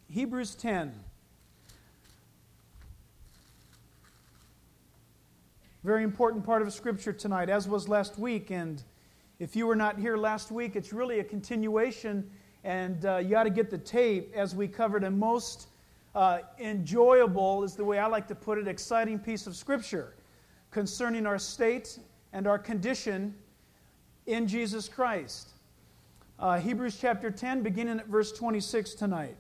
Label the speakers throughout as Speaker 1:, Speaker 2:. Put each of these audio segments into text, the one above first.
Speaker 1: Hebrews 10. Very important part of Scripture tonight, as was last week. And if you were not here last week, it's really a continuation. And you ought to get the tape as we covered a most enjoyable, is the way I like to put it, exciting piece of Scripture concerning our state and our condition in Jesus Christ. Hebrews chapter 10, beginning at verse 26 tonight.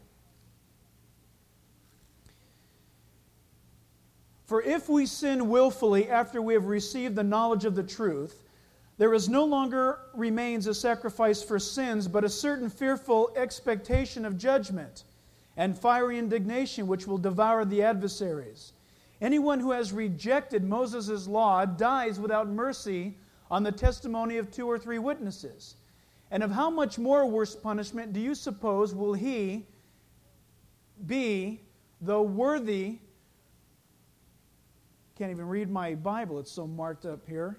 Speaker 1: For if we sin willfully after we have received the knowledge of the truth, there is no longer remains a sacrifice for sins, but a certain fearful expectation of judgment and fiery indignation which will devour the adversaries. Anyone who has rejected Moses' law dies without mercy on the testimony of 2 or 3 witnesses. And of how much more worse punishment do you suppose will he be, though worthy? Can't even read my Bible, it's so marked up here.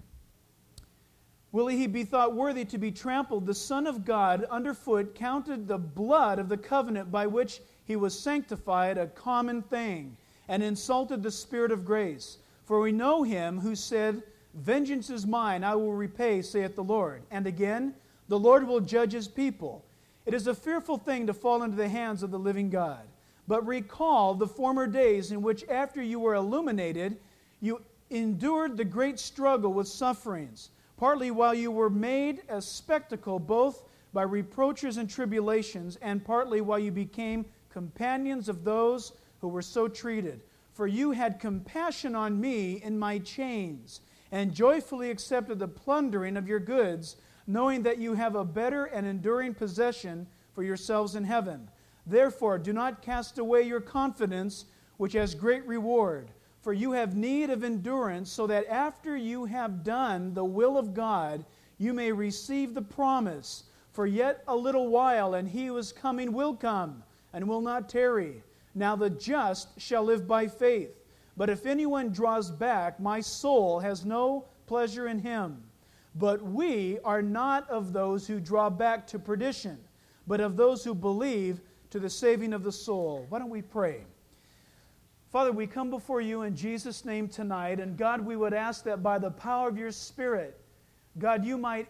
Speaker 1: Will he be thought worthy to be trampled, the Son of God, underfoot, counted the blood of the covenant by which he was sanctified a common thing, and insulted the Spirit of grace? For we know him who said, Vengeance is mine, I will repay, saith the Lord. And again, the Lord will judge his people. It is a fearful thing to fall into the hands of the living God. But recall the former days in which, after you were illuminated, you endured the great struggle with sufferings, partly while you were made a spectacle both by reproaches and tribulations, and partly while you became companions of those who were so treated. For you had compassion on me in my chains, and joyfully accepted the plundering of your goods, knowing that you have a better and enduring possession for yourselves in heaven. Therefore, do not cast away your confidence, which has great reward. For you have need of endurance, so that after you have done the will of God, you may receive the promise. For yet a little while, and he who is coming will come, and will not tarry. Now the just shall live by faith. But if anyone draws back, my soul has no pleasure in him. But we are not of those who draw back to perdition, but of those who believe to the saving of the soul. Why don't we pray? Father, we come before you in Jesus' name tonight, and God, we would ask that by the power of your Spirit, God, you might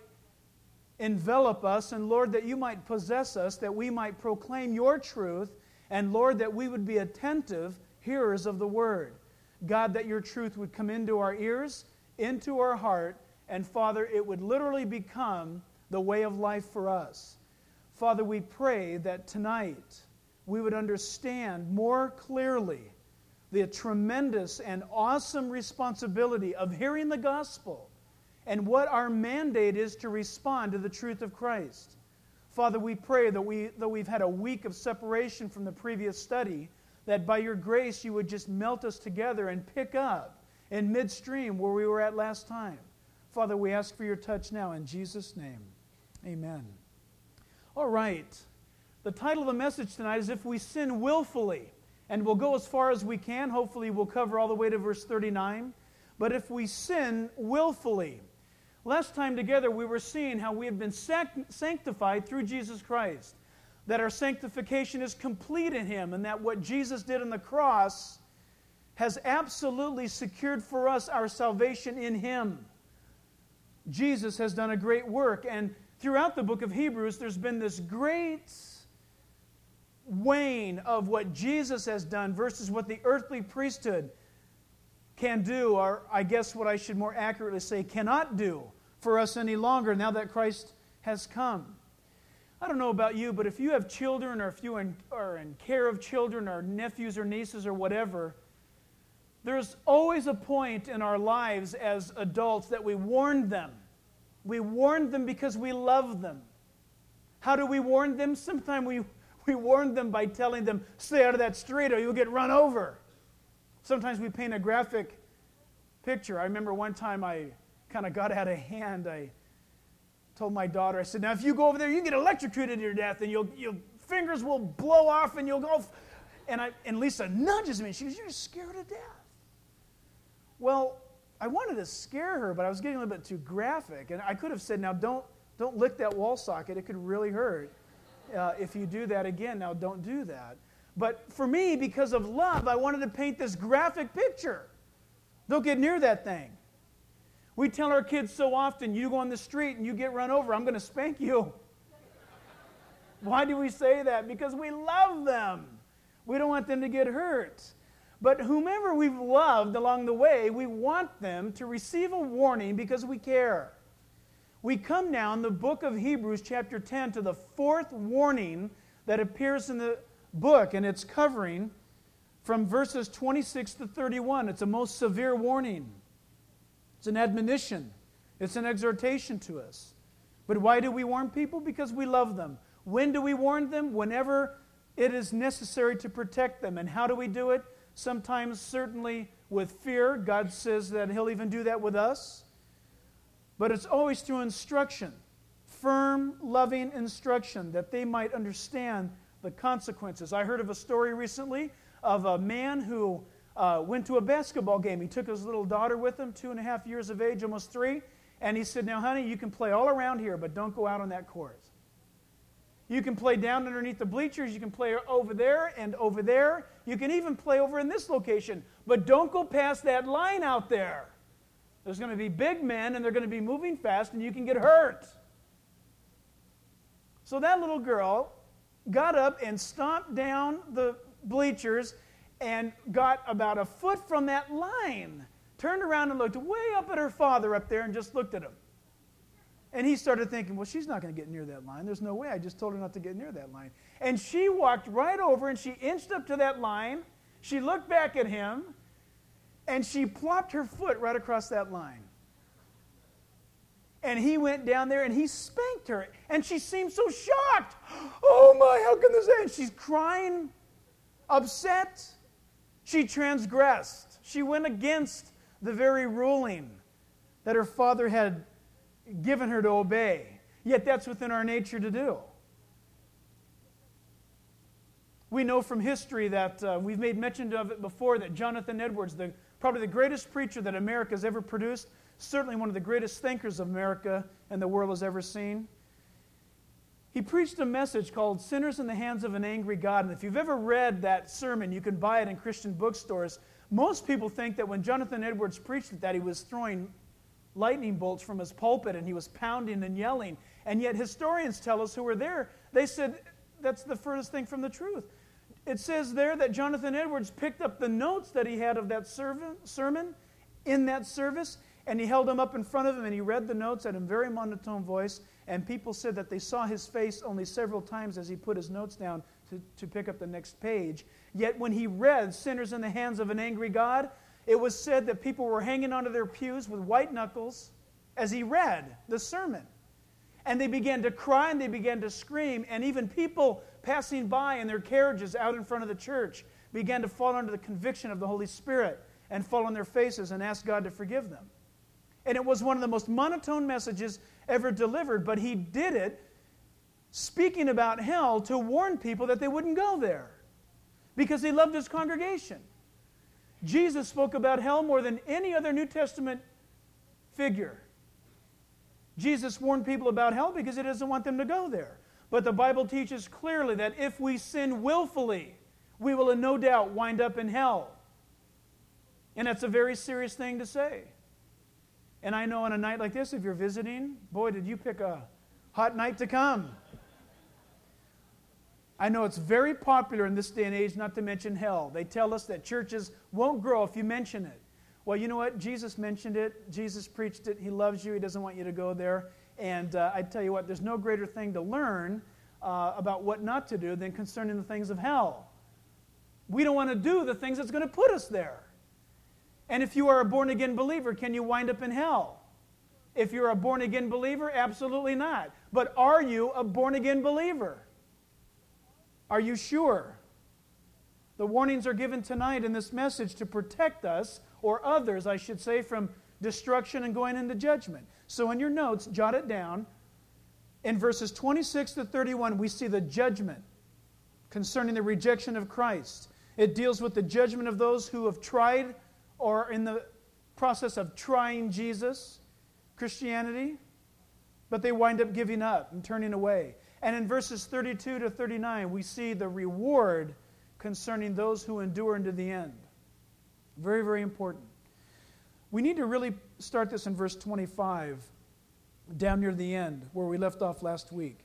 Speaker 1: envelop us, and Lord, that you might possess us, that we might proclaim your truth, and Lord, that we would be attentive hearers of the word. God, that your truth would come into our ears, into our heart, and Father, it would literally become the way of life for us. Father, we pray that tonight we would understand more clearly the tremendous and awesome responsibility of hearing the gospel and what our mandate is to respond to the truth of Christ. Father, we pray that though we've had a week of separation from the previous study, that by your grace you would just melt us together and pick up in midstream where we were at last time. Father, we ask for your touch now in Jesus' name. Amen. All right. The title of the message tonight is If We Sin Willfully. And we'll go as far as we can. Hopefully we'll cover all the way to verse 39. But if we sin willfully. Last time together we were seeing how we have been sanctified through Jesus Christ. That our sanctification is complete in Him, and that what Jesus did on the cross has absolutely secured for us our salvation in Him. Jesus has done a great work, and throughout the book of Hebrews, there's been this great weighing of what Jesus has done versus what the earthly priesthood can do, or I guess what I should more accurately say, cannot do for us any longer now that Christ has come. I don't know about you, but if you have children, or if you are in care of children, or nephews or nieces or whatever, there's always a point in our lives as adults that we warn them. We warn them because we love them. How do we warn them? Sometimes we warn them by telling them, stay out of that street or you'll get run over. Sometimes we paint a graphic picture. I remember one time I kind of got out of hand. I told my daughter, I said, now if you go over there, you get electrocuted to your death and your fingers will blow off and you'll go. And Lisa nudges me. She goes, you're scared to death. Well, I wanted to scare her, but I was getting a little bit too graphic. And I could have said, now don't lick that wall socket. It could really hurt. If you do that again, now don't do that. But for me, because of love, I wanted to paint this graphic picture. Don't get near that thing. We tell our kids so often, you go on the street and you get run over, I'm going to spank you. Why do we say that? Because we love them. We don't want them to get hurt. But whomever we've loved along the way, we want them to receive a warning because we care. We come now in the book of Hebrews chapter 10 to the fourth warning that appears in the book, and it's covering from verses 26 to 31. It's a most severe warning. It's an admonition. It's an exhortation to us. But why do we warn people? Because we love them. When do we warn them? Whenever it is necessary to protect them. And how do we do it? Sometimes, certainly, with fear. God says that He'll even do that with us. But it's always through instruction. Firm, loving instruction that they might understand the consequences. I heard of a story recently of a man who went to a basketball game. He took his little daughter with him, 2.5 years of age, almost 3. And he said, now, honey, you can play all around here, but don't go out on that court. You can play down underneath the bleachers. You can play over there and over there. You can even play over in this location. But don't go past that line out there. There's going to be big men, and they're going to be moving fast, and you can get hurt. So that little girl got up and stomped down the bleachers and got about a foot from that line. Turned around and looked way up at her father up there and just looked at him. And he started thinking, well, she's not going to get near that line. There's no way. I just told her not to get near that line. And she walked right over and she inched up to that line. She looked back at him and she plopped her foot right across that line. And he went down there and he spanked her. And she seemed so shocked. Oh my, how can this end? She's crying, upset. She transgressed. She went against the very ruling that her father had given her to obey. Yet that's within our nature to do. We know from history that we've made mention of it before, that Jonathan Edwards, probably the greatest preacher that America's ever produced, certainly one of the greatest thinkers of America and the world has ever seen. He preached a message called Sinners in the Hands of an Angry God. And if you've ever read that sermon, you can buy it in Christian bookstores. Most people think that when Jonathan Edwards preached it, that he was throwing lightning bolts from his pulpit and he was pounding and yelling. And yet historians tell us who were there, they said that's the furthest thing from the truth. It says there that Jonathan Edwards picked up the notes that he had of that sermon in that service, and he held them up in front of him and he read the notes at a very monotone voice, and people said that they saw his face only several times as he put his notes down to pick up the next page. Yet when he read Sinners in the Hands of an Angry God, it was said that people were hanging onto their pews with white knuckles as he read the sermon. And they began to cry and they began to scream, and even people passing by in their carriages out in front of the church began to fall under the conviction of the Holy Spirit and fall on their faces and ask God to forgive them. And it was one of the most monotone messages ever delivered, but he did it speaking about hell to warn people that they wouldn't go there because he loved his congregation. Jesus spoke about hell more than any other New Testament figure. Jesus warned people about hell because he doesn't want them to go there. But the Bible teaches clearly that if we sin willfully, we will no doubt wind up in hell. And that's a very serious thing to say. And I know on a night like this, if you're visiting, boy, did you pick a hot night to come. I know it's very popular in this day and age not to mention hell. They tell us that churches won't grow if you mention it. Well, you know what? Jesus mentioned it. Jesus preached it. He loves you. He doesn't want you to go there. And I tell you what, there's no greater thing to learn about what not to do than concerning the things of hell. We don't want to do the things that's going to put us there. And if you are a born-again believer, can you wind up in hell? If you're a born-again believer, absolutely not. But are you a born-again believer? Are you sure? The warnings are given tonight in this message to protect us, or others, I should say, from destruction and going into judgment. So in your notes, jot it down. In verses 26 to 31, we see the judgment concerning the rejection of Christ. It deals with the judgment of those who have tried or are in the process of trying Jesus, Christianity, but they wind up giving up and turning away. And in verses 32 to 39, we see the reward concerning those who endure unto the end. Very, very important. We need to really start this in verse 25, down near the end, where we left off last week.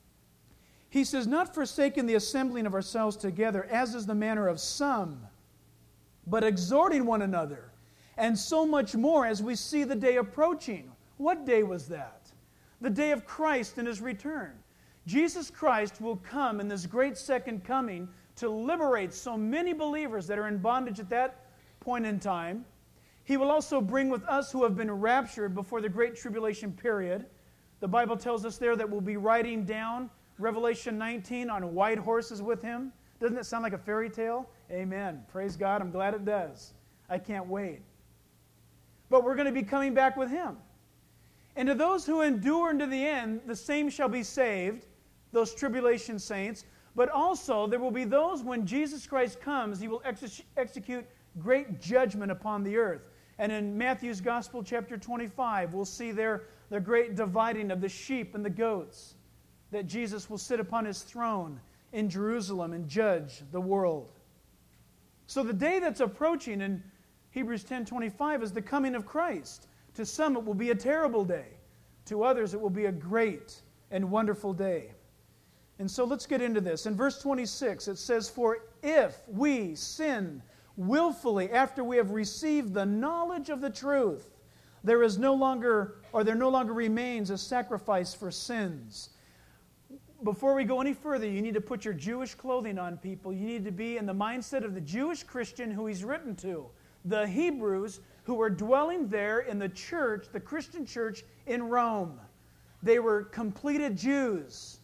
Speaker 1: He says, not forsaking the assembling of ourselves together, as is the manner of some, but exhorting one another, and so much more as we see the day approaching. What day was that? The day of Christ and His return. Jesus Christ will come in this great second coming to liberate so many believers that are in bondage at that point in time. He will also bring with us who have been raptured before the great tribulation period. The Bible tells us there that we'll be riding down Revelation 19 on white horses with Him. Doesn't it sound like a fairy tale? Amen. Praise God. I'm glad it does. I can't wait. But we're going to be coming back with Him. And to those who endure unto the end, the same shall be saved, those tribulation saints. But also there will be those, when Jesus Christ comes, He will execute great judgment upon the earth. And in Matthew's Gospel, chapter 25, we'll see there the great dividing of the sheep and the goats, that Jesus will sit upon His throne in Jerusalem and judge the world. So the day that's approaching in Hebrews 10:25 is the coming of Christ. To some it will be a terrible day. To others it will be a great and wonderful day. And so let's get into this. In verse 26 it says, for if we sin willfully after we have received the knowledge of the truth, there no longer remains a sacrifice for sins. Before we go any further, you need to put your Jewish clothing on, people. You need to be in the mindset of the Jewish Christian who he's written to, the Hebrews who were dwelling there in the church, the Christian church in Rome. They were completed Jews.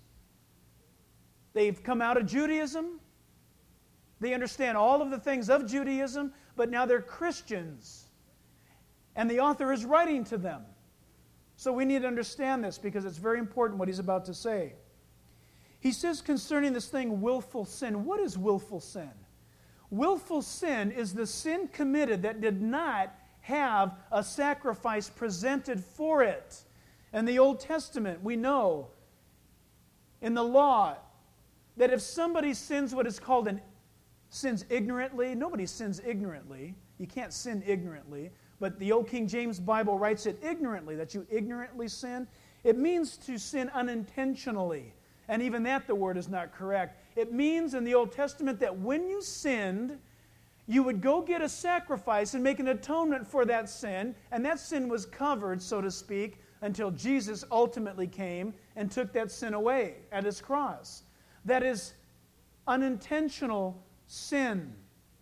Speaker 1: They've come out of Judaism. They understand all of the things of Judaism, but now they're Christians. And the author is writing to them. So we need to understand this because it's very important what he's about to say. He says concerning this thing, willful sin. What is willful sin? Willful sin is the sin committed that did not have a sacrifice presented for it. In the Old Testament, we know in the law that if somebody sins what is called sins ignorantly, nobody sins ignorantly. You can't sin ignorantly. But the Old King James Bible writes it ignorantly, that you ignorantly sin. It means to sin unintentionally. And even that, the word is not correct. It means in the Old Testament that when you sinned, you would go get a sacrifice and make an atonement for that sin, and that sin was covered, so to speak, until Jesus ultimately came and took that sin away at His cross. That is unintentional sin.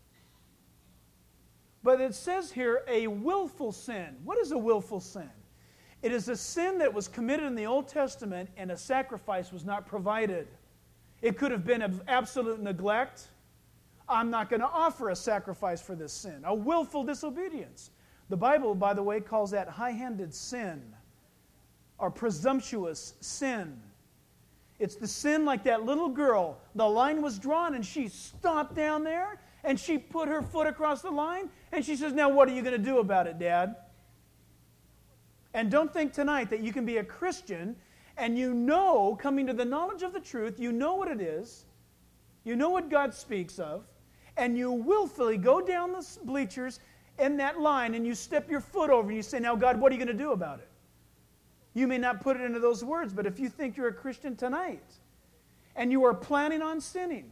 Speaker 1: But it says here a willful sin. What is a willful sin? It is a sin that was committed in the Old Testament and a sacrifice was not provided. It could have been of absolute neglect. I'm not going to offer a sacrifice for this sin. A willful disobedience. The Bible, by the way, calls that high-handed sin or presumptuous sin. It's the sin like that little girl. The line was drawn and she stopped down there and she put her foot across the line and she says, now what are you going to do about it, Dad? And don't think tonight that you can be a Christian and you know, coming to the knowledge of the truth, you know what it is, you know what God speaks of, and you willfully go down the bleachers in that line and you step your foot over and you say, now God, what are you going to do about it? You may not put it into those words, but if you think you're a Christian tonight and you are planning on sinning,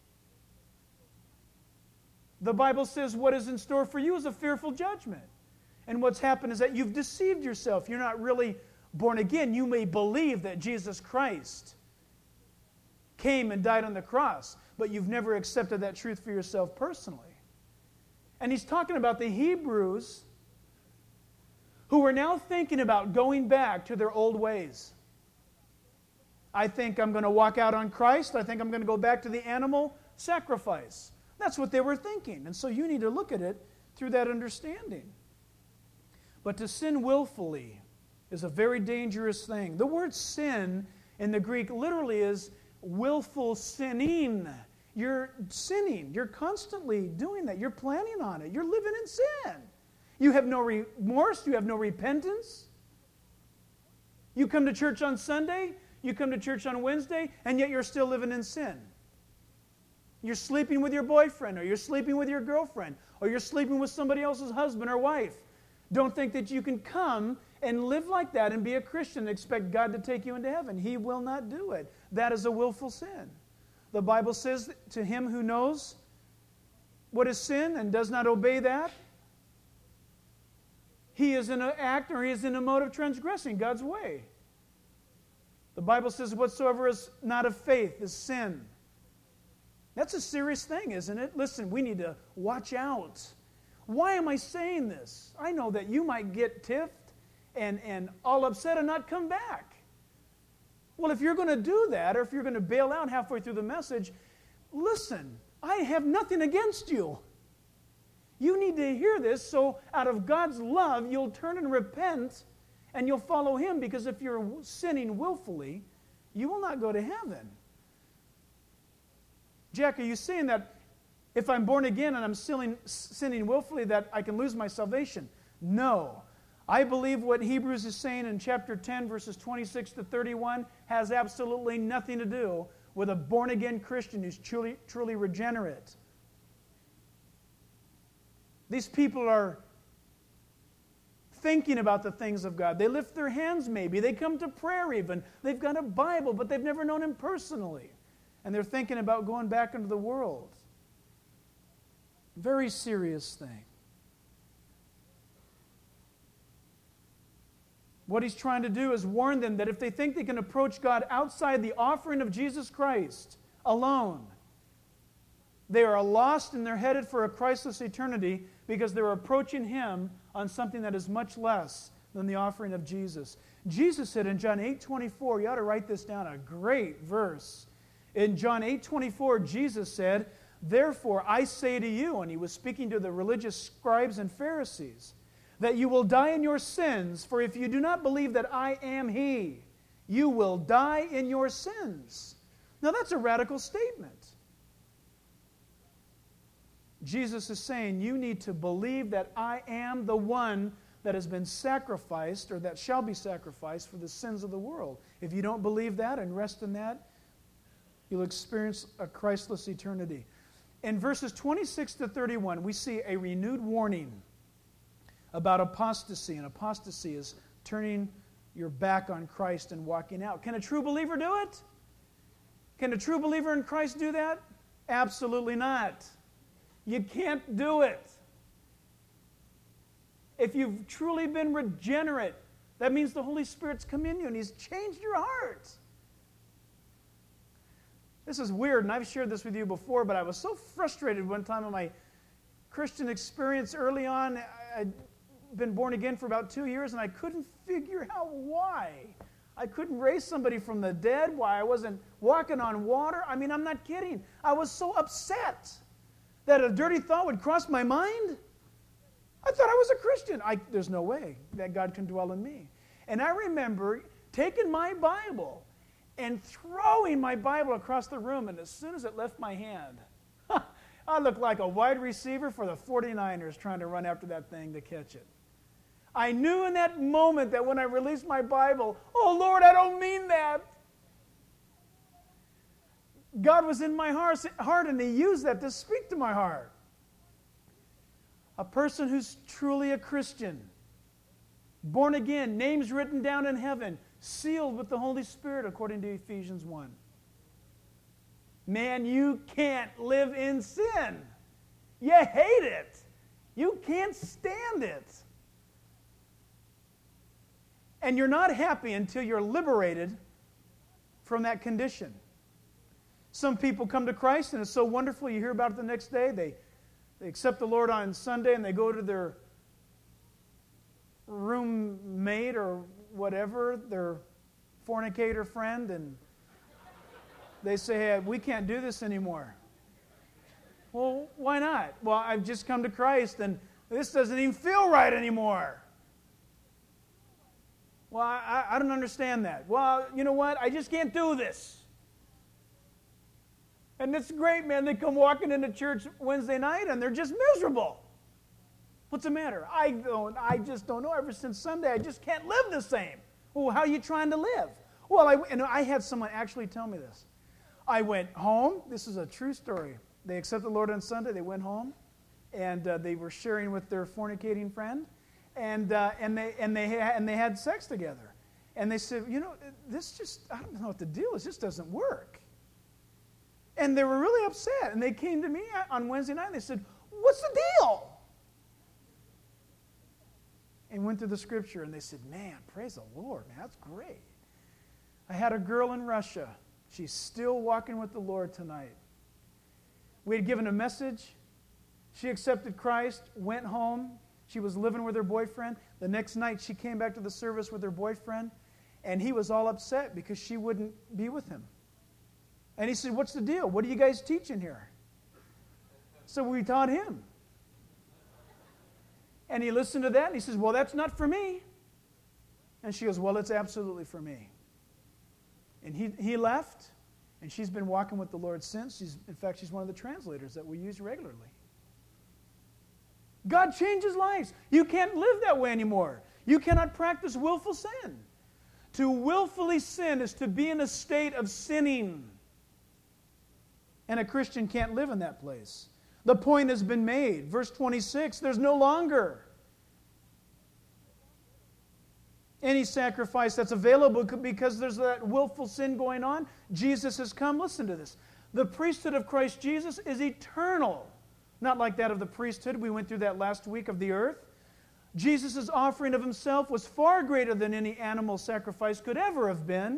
Speaker 1: the Bible says what is in store for you is a fearful judgment. And what's happened is that you've deceived yourself. You're not really born again. You may believe that Jesus Christ came and died on the cross, but you've never accepted that truth for yourself personally. And he's talking about the Hebrews who are now thinking about going back to their old ways. I think I'm going to walk out on Christ. I think I'm going to go back to the animal sacrifice. That's what they were thinking. And so you need to look at it through that understanding. But to sin willfully is a very dangerous thing. The word sin in the Greek literally is willful sinning. You're sinning. You're constantly doing that. You're planning on it. You're living in sin. You have no remorse. You have no repentance. You come to church on Sunday. You come to church on Wednesday, and yet you're still living in sin. You're sleeping with your boyfriend, or you're sleeping with your girlfriend, or you're sleeping with somebody else's husband or wife. Don't think that you can come and live like that and be a Christian and expect God to take you into heaven. He will not do it. That is a willful sin. The Bible says to him who knows what is sin and does not obey that, he is in an act or he is in a mode of transgressing God's way. The Bible says whatsoever is not of faith is sin. That's a serious thing, isn't it? Listen, we need to watch out. Why am I saying this? I know that you might get tiffed and all upset and not come back. Well, if you're going to do that, or if you're going to bail out halfway through the message, listen, I have nothing against you. You need to hear this, so out of God's love, you'll turn and repent, and you'll follow Him, because if you're sinning willfully, you will not go to heaven. Jack, are you saying that if I'm born again and I'm sinning willfully, that I can lose my salvation? No. I believe what Hebrews is saying in chapter 10, verses 26 to 31, has absolutely nothing to do with a born-again Christian who's truly regenerate. These people are thinking about the things of God. They lift their hands maybe. They come to prayer even. They've got a Bible, but they've never known Him personally. And they're thinking about going back into the world. Very serious thing. What he's trying to do is warn them that if they think they can approach God outside the offering of Jesus Christ alone, they are lost and they're headed for a Christless eternity, because they're approaching Him on something that is much less than the offering of Jesus. Jesus said in John 8:24, you ought to write this down, a great verse. In John 8:24, Jesus said, "Therefore I say to you," and He was speaking to the religious scribes and Pharisees, "that you will die in your sins, for if you do not believe that I am He, you will die in your sins." Now that's a radical statement. Jesus is saying you need to believe that I am the one that has been sacrificed, or that shall be sacrificed for the sins of the world. If you don't believe that and rest in that, you'll experience a Christless eternity. In verses 26 to 31, we see a renewed warning about apostasy, and apostasy is turning your back on Christ and walking out. Can a true believer do it? Can a true believer in Christ do that? Absolutely not. You can't do it. If you've truly been regenerate, that means the Holy Spirit's come in you and He's changed your heart. This is weird, and I've shared this with you before, but I was so frustrated one time in my Christian experience early on. I'd been born again for about 2 years, and I couldn't figure out why. I couldn't raise somebody from the dead, why I wasn't walking on water. I mean, I'm not kidding. I was so upset that a dirty thought would cross my mind. I thought I was a Christian. There's no way that God can dwell in me. And I remember taking my Bible and throwing my Bible across the room, and as soon as it left my hand, I looked like a wide receiver for the 49ers trying to run after that thing to catch it. I knew in that moment that when I released my Bible, oh Lord, I don't mean that. God was in my heart, and He used that to speak to my heart. A person who's truly a Christian, born again, names written down in heaven, sealed with the Holy Spirit according to Ephesians 1. Man, you can't live in sin. You hate it. You can't stand it. And you're not happy until you're liberated from that condition. Some people come to Christ, and it's so wonderful. You hear about it the next day. They accept the Lord on Sunday, and they go to their roommate or whatever, their fornicator friend, and they say, hey, we can't do this anymore. Well, why not? Well, I've just come to Christ, and this doesn't even feel right anymore. Well, I don't understand that. Well, you know what? I just can't do this. And it's great, man. They come walking into church Wednesday night, and they're just miserable. What's the matter? I just don't know. Ever since Sunday, I just can't live the same. Well, how are you trying to live? Well, I had someone actually tell me this. I went home. This is a true story. they accepted the Lord on Sunday. They went home, and they were sharing with their fornicating friend, and they had sex together. And they said, this just, I don't know what the deal is. This just doesn't work. And they were really upset. And they came to me on Wednesday night and they said, what's the deal? And went through the scripture and they said, man, praise the Lord, man, that's great. I had a girl in Russia. She's still walking with the Lord tonight. We had given a message. She accepted Christ, went home. She was living with her boyfriend. The next night she came back to the service with her boyfriend, and he was all upset because she wouldn't be with him. And he said, what's the deal? What are you guys teaching here? So we taught him. And he listened to that, and he says, well, that's not for me. And she goes, well, it's absolutely for me. And he left, and she's been walking with the Lord since. In fact, she's one of the translators that we use regularly. God changes lives. You can't live that way anymore. You cannot practice willful sin. To willfully sin is to be in a state of sinning. And a Christian can't live in that place. The point has been made. Verse 26, there's no longer any sacrifice that's available because there's that willful sin going on. Jesus has come. Listen to this. The priesthood of Christ Jesus is eternal. Not like that of the priesthood. We went through that last week of the earth. Jesus' offering of himself was far greater than any animal sacrifice could ever have been.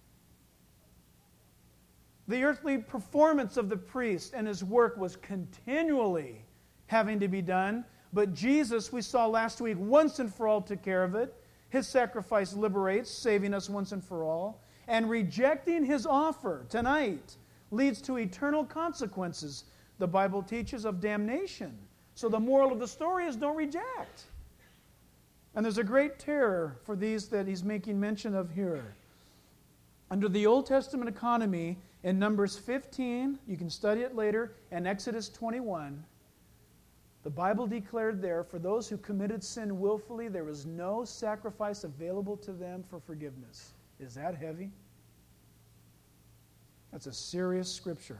Speaker 1: The earthly performance of the priest and his work was continually having to be done. But Jesus, we saw last week, once and for all took care of it. His sacrifice liberates, saving us once and for all. And rejecting his offer tonight leads to eternal consequences, the Bible teaches, of damnation. So the moral of the story is don't reject. And there's a great terror for these that he's making mention of here. Under the Old Testament economy, in Numbers 15, you can study it later, and Exodus 21, the Bible declared there, for those who committed sin willfully, there was no sacrifice available to them for forgiveness. Is that heavy? That's a serious scripture.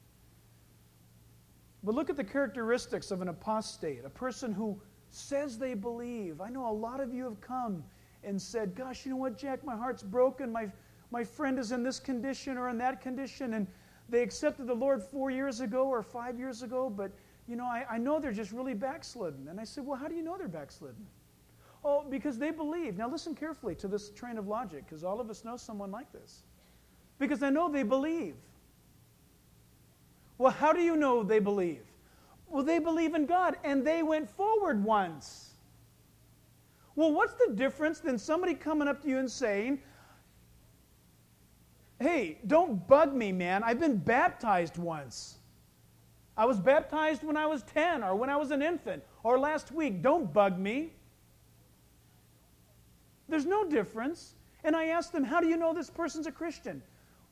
Speaker 1: But look at the characteristics of an apostate, a person who says they believe. I know a lot of you have come and said, gosh, you know what, Jack, my heart's broken. My friend is in this condition or in that condition, and they accepted the Lord 4 years ago or 5 years ago, but I know they're just really backslidden. And I said, well, how do you know they're backslidden? Oh, because they believe. Now listen carefully to this train of logic, because all of us know someone like this. Because I know they believe. Well, how do you know they believe? Well, they believe in God, and they went forward once. Well, what's the difference than somebody coming up to you and saying, hey, don't bug me, man. I've been baptized once. I was baptized when I was 10 or when I was an infant or last week. Don't bug me. There's no difference. And I asked them, how do you know this person's a Christian?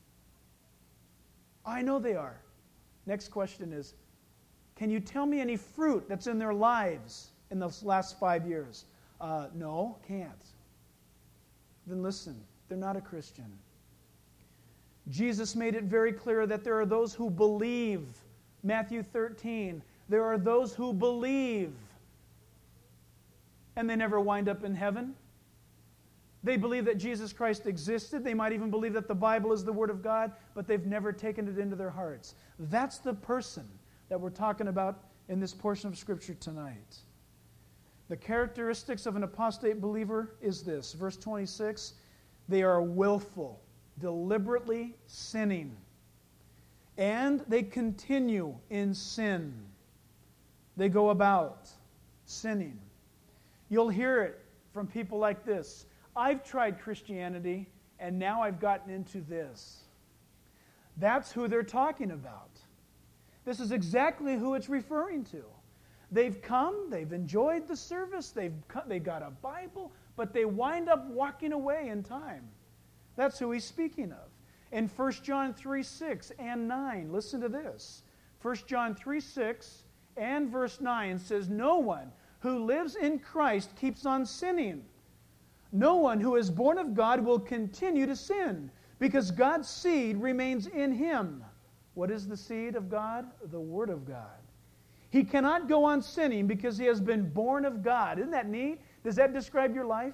Speaker 1: I know they are. Next question is, can you tell me any fruit that's in their lives in the last 5 years? No, can't. Then listen, they're not a Christian. Jesus made it very clear that there are those who believe. Matthew 13, there are those who believe, and they never wind up in heaven. They believe that Jesus Christ existed. They might even believe that the Bible is the Word of God, but they've never taken it into their hearts. That's the person that we're talking about in this portion of Scripture tonight. The characteristics of an apostate believer is this. Verse 26, they are willful, deliberately sinning. And they continue in sin. They go about sinning. You'll hear it from people like this. I've tried Christianity, and now I've gotten into this. That's who they're talking about. This is exactly who it's referring to. They've come, they've enjoyed the service, they got a Bible, but they wind up walking away in time. That's who he's speaking of. In 1 John 3:6 and 9, listen to this. 1 John 3:6 and verse 9 says, no one who lives in Christ keeps on sinning. No one who is born of God will continue to sin, because God's seed remains in him. What is the seed of God? The Word of God. He cannot go on sinning because he has been born of God. Isn't that neat? Does that describe your life?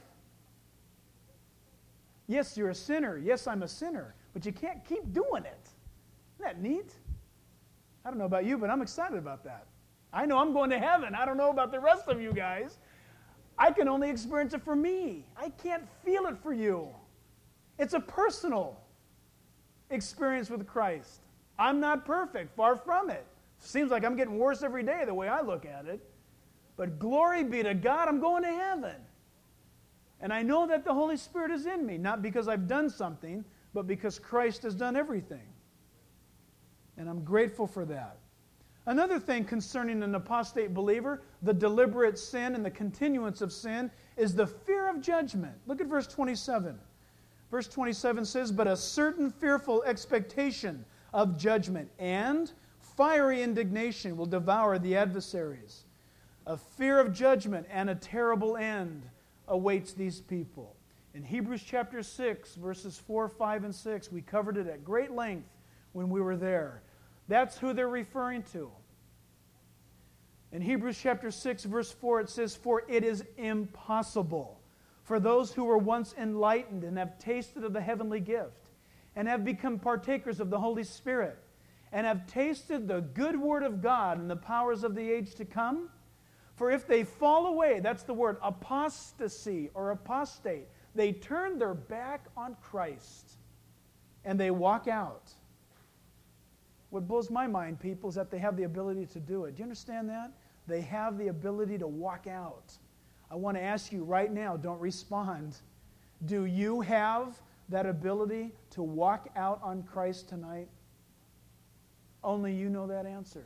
Speaker 1: Yes, you're a sinner. Yes, I'm a sinner. But you can't keep doing it. Isn't that neat? I don't know about you, but I'm excited about that. I know I'm going to heaven. I don't know about the rest of you guys. I can only experience it for me. I can't feel it for you. It's a personal experience with Christ. I'm not perfect, far from it. Seems like I'm getting worse every day the way I look at it. But glory be to God, I'm going to heaven. And I know that the Holy Spirit is in me, not because I've done something, but because Christ has done everything. And I'm grateful for that. Another thing concerning an apostate believer, the deliberate sin and the continuance of sin, is the fear of judgment. Look at verse 27. Verse 27 says, "But a certain fearful expectation of judgment and fiery indignation will devour the adversaries. A fear of judgment and a terrible end awaits these people." In Hebrews chapter 6, verses 4, 5, and 6, we covered it at great length when we were there. That's who they're referring to. In Hebrews chapter 6, verse 4, it says, "For it is impossible for those who were once enlightened and have tasted of the heavenly gift and have become partakers of the Holy Spirit and have tasted the good word of God and the powers of the age to come. For if they fall away," that's the word apostasy or apostate, "they turn their back on Christ and they walk out." What blows my mind, people, is that they have the ability to do it. Do you understand that? They have the ability to walk out. I want to ask you right now, don't respond. Do you have that ability to walk out on Christ tonight? Only you know that answer.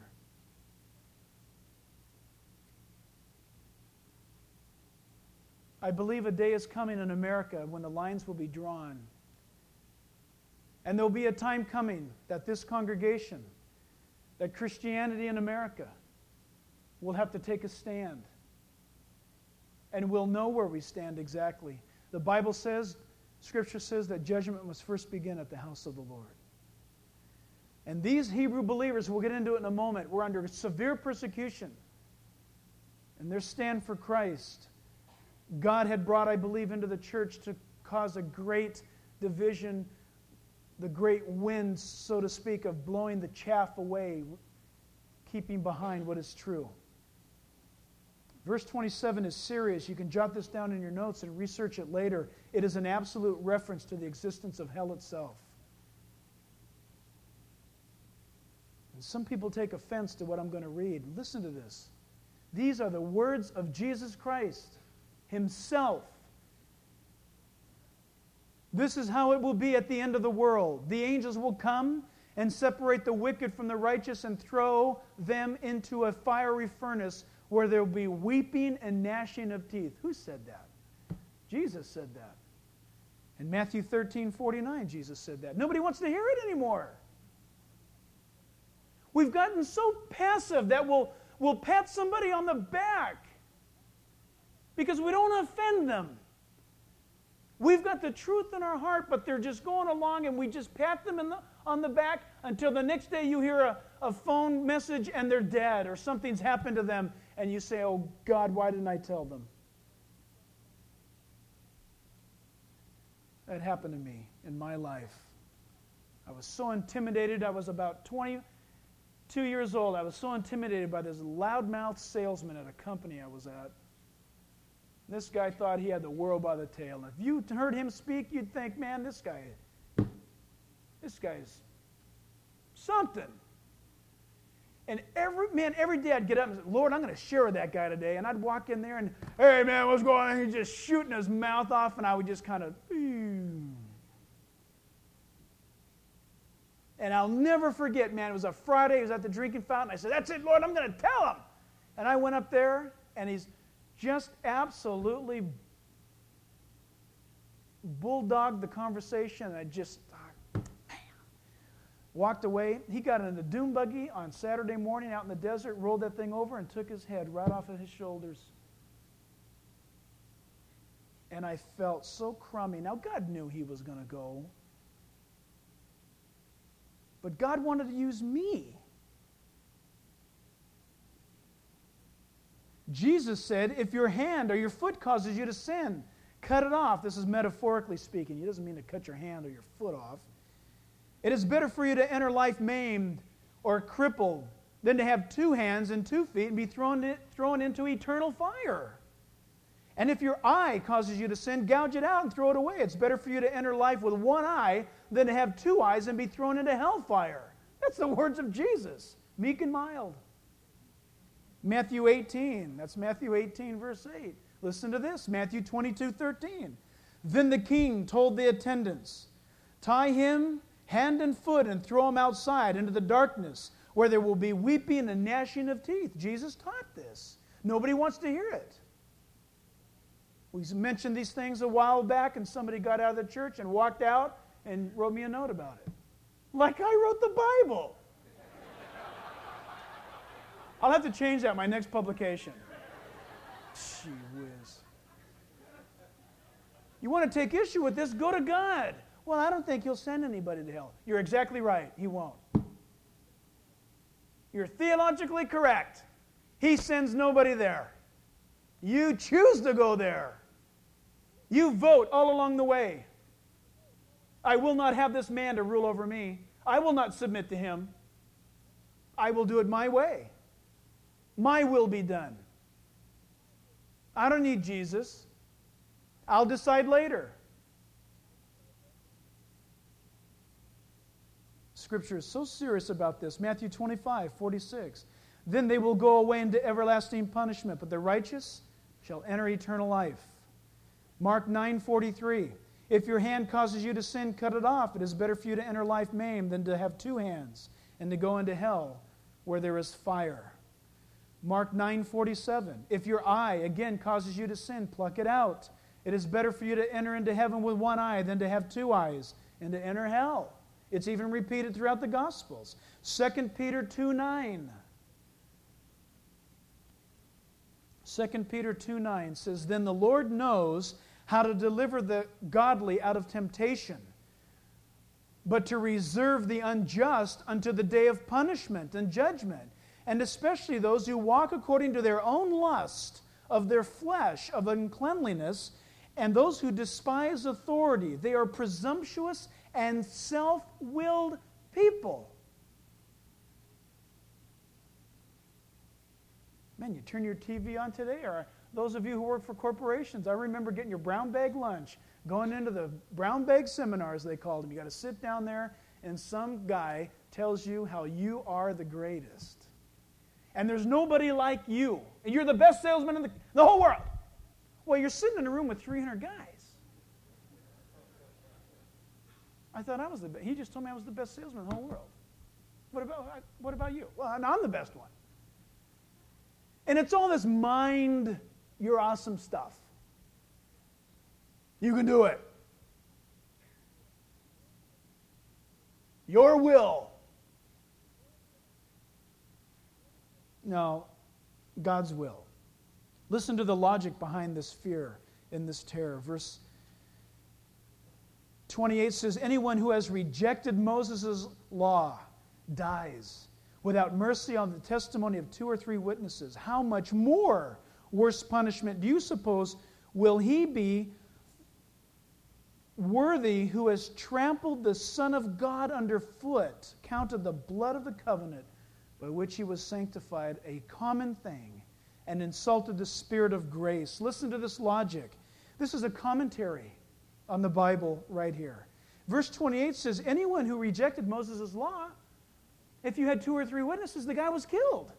Speaker 1: I believe a day is coming in America when the lines will be drawn. And there'll be a time coming that this congregation, that Christianity in America, will have to take a stand. And we'll know where we stand exactly. The Bible says, Scripture says, that judgment must first begin at the house of the Lord. And these Hebrew believers, we'll get into it in a moment, were under severe persecution. And their stand for Christ, God had brought, I believe, into the church to cause a great division, the great wind, so to speak, of blowing the chaff away, keeping behind what is true. Verse 27 is serious. You can jot this down in your notes and research it later. It is an absolute reference to the existence of hell itself. And some people take offense to what I'm going to read. Listen to this. These are the words of Jesus Christ Himself. This is how it will be at the end of the world. The angels will come and separate the wicked from the righteous and throw them into a fiery furnace where there will be weeping and gnashing of teeth. Who said that? Jesus said that. In Matthew 13:49, Jesus said that. Nobody wants to hear it anymore. We've gotten so passive that we'll pat somebody on the back because we don't offend them. We've got the truth in our heart, but they're just going along and we just pat them on the back until the next day you hear a phone message and they're dead or something's happened to them and you say, "Oh God, why didn't I tell them?" That happened to me in my life. I was so intimidated. I was about 22 years old. I was so intimidated by this loudmouth salesman at a company I was at. This guy thought he had the world by the tail. And if you heard him speak, you'd think, man, this guy's something. And every day I'd get up and say, "Lord, I'm going to share with that guy today." And I'd walk in there and, "Hey, man, what's going on?" He's just shooting his mouth off, and I would just kind of, and I'll never forget, man, it was a Friday. He was at the drinking fountain. I said, "That's it, Lord, I'm going to tell him." And I went up there, and he's just absolutely bulldogged the conversation. I just walked away. He got in a dune buggy on Saturday morning out in the desert, rolled that thing over, and took his head right off of his shoulders. And I felt so crummy. Now, God knew he was going to go. But God wanted to use me. Jesus said, if your hand or your foot causes you to sin, cut it off. This is metaphorically speaking. He doesn't mean to cut your hand or your foot off. It is better for you to enter life maimed or crippled than to have 2 hands and 2 feet and be thrown into eternal fire. And if your eye causes you to sin, gouge it out and throw it away. It's better for you to enter life with 1 eye than to have 2 eyes and be thrown into hellfire. That's the words of Jesus, meek and mild. Matthew 18, that's Matthew 18, verse 8. Listen to this, Matthew 22:13. Then the king told the attendants, tie him hand and foot and throw him outside into the darkness, where there will be weeping and gnashing of teeth. Jesus taught this. Nobody wants to hear it. We mentioned these things a while back, and somebody got out of the church and walked out and wrote me a note about it. Like I wrote the Bible. I'll have to change that in my next publication. Gee whiz. You want to take issue with this? Go to God. Well, I don't think He'll send anybody to hell. You're exactly right. He won't. You're theologically correct. He sends nobody there. You choose to go there. You vote all along the way. I will not have this man to rule over me. I will not submit to him. I will do it my way. My will be done. I don't need Jesus. I'll decide later. Scripture is so serious about this. Matthew 25:46. Then they will go away into everlasting punishment, but the righteous shall enter eternal life. Mark 9:43. If your hand causes you to sin, cut it off. It is better for you to enter life maimed than to have 2 hands and to go into hell where there is fire. Mark 9:47. If your eye, again, causes you to sin, pluck it out. It is better for you to enter into heaven with 1 eye than to have 2 eyes and to enter hell. It's even repeated throughout the Gospels. 2 Peter 2:9. 2 Peter 2:9 says, then the Lord knows how to deliver the godly out of temptation, but to reserve the unjust unto the day of punishment and judgment, and especially those who walk according to their own lust of their flesh, of uncleanliness, and those who despise authority. They are presumptuous and self-willed people. Man, you turn your TV on today, or those of you who work for corporations, I remember getting your brown bag lunch, going into the brown bag seminars, they called them. You got to sit down there, and some guy tells you how you are the greatest. And there's nobody like you. And you're the best salesman in the whole world. Well, you're sitting in a room with 300 guys. I thought I was the best. He just told me I was the best salesman in the whole world. What about you? Well, I'm the best one. And it's all this mind, you're awesome stuff. You can do it. Your will. No, God's will. Listen to the logic behind this fear and this terror. Verse 28 says, anyone who has rejected Moses' law dies without mercy on the testimony of 2 or 3 witnesses. How much more worse punishment do you suppose will he be worthy who has trampled the Son of God underfoot, counted the blood of the covenant by which he was sanctified a common thing, and insulted the Spirit of grace? Listen to this logic. This is a commentary on the Bible right here. Verse 28 says, anyone who rejected Moses' law, if you had 2 or 3 witnesses, the guy was killed.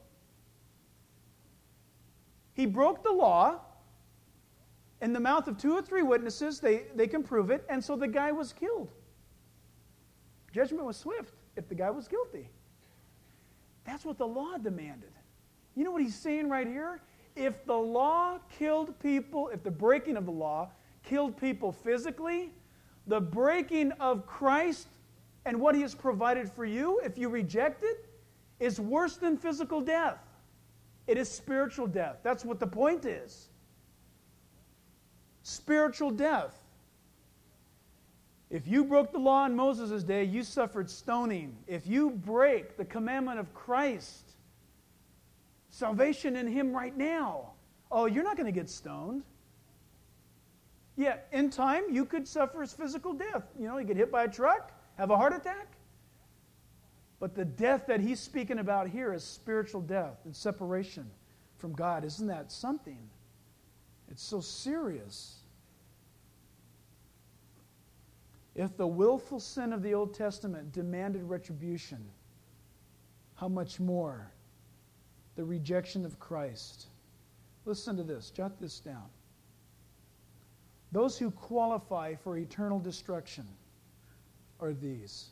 Speaker 1: He broke the law. In the mouth of 2 or 3 witnesses, they can prove it, and so the guy was killed. Judgment was swift if the guy was guilty. That's what the law demanded. You know what he's saying right here? If the law killed people, if the breaking of the law killed people physically, the breaking of Christ and what He has provided for you, if you reject it, is worse than physical death. It is spiritual death. That's what the point is. Spiritual death. If you broke the law in Moses' day, you suffered stoning. If you break the commandment of Christ, salvation in Him right now, oh, you're not going to get stoned. Yeah, in time, you could suffer physical death. You get hit by a truck, have a heart attack. But the death that he's speaking about here is spiritual death and separation from God. Isn't that something? It's so serious. If the willful sin of the Old Testament demanded retribution, how much more the rejection of Christ? Listen to this. Jot this down. Those who qualify for eternal destruction are these.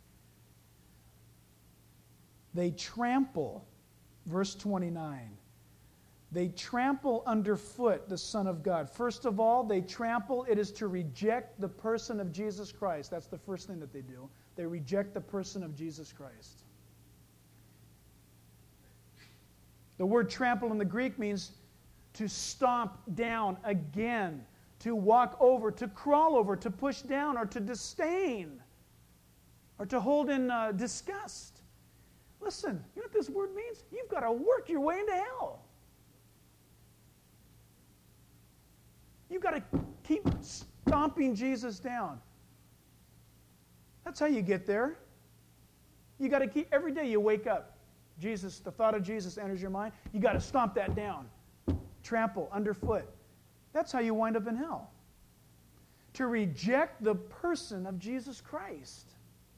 Speaker 1: They trample, verse 29, they trample underfoot the Son of God. First of all, they trample, it is to reject the person of Jesus Christ. That's the first thing that they do. They reject the person of Jesus Christ. The word trample in the Greek means to stomp down again, to walk over, to crawl over, to push down, or to disdain, or to hold in disgust. Listen, you know what this word means? You've got to work your way into hell. You've got to keep stomping Jesus down. That's how you get there. You got to keep, every day you wake up, Jesus, the thought of Jesus enters your mind. You got to stomp that down. Trample underfoot. That's how you wind up in hell. To reject the person of Jesus Christ.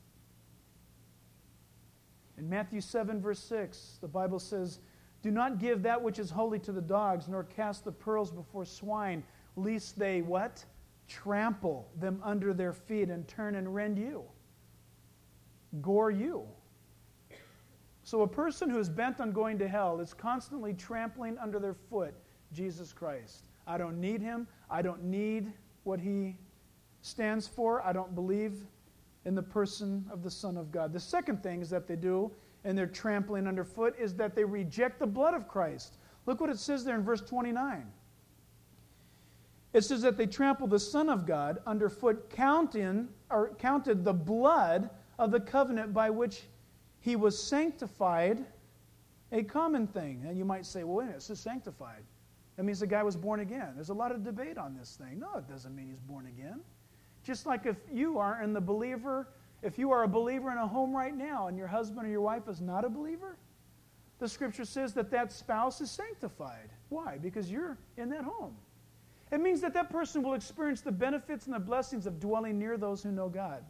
Speaker 1: In Matthew 7, verse 6, the Bible says, "Do not give that which is holy to the dogs, nor cast the pearls before swine, lest they," what? "Trample them under their feet and turn and rend you." Gore you. So a person who is bent on going to hell is constantly trampling under their foot Jesus Christ. I don't need Him. I don't need what He stands for. I don't believe in the person of the Son of God. The second thing is that they do, and they're trampling underfoot, is that they reject the blood of Christ. Look what it says there in verse 29. It says that they trample the Son of God underfoot, counted the blood of the covenant by which He was sanctified a common thing. And you might say, well, wait a minute, it says sanctified. That means the guy was born again. There's a lot of debate on this thing. No, it doesn't mean he's born again. Just like if you are a believer in a home right now and your husband or your wife is not a believer, the Scripture says that spouse is sanctified. Why? Because you're in that home. It means that person will experience the benefits and the blessings of dwelling near those who know God.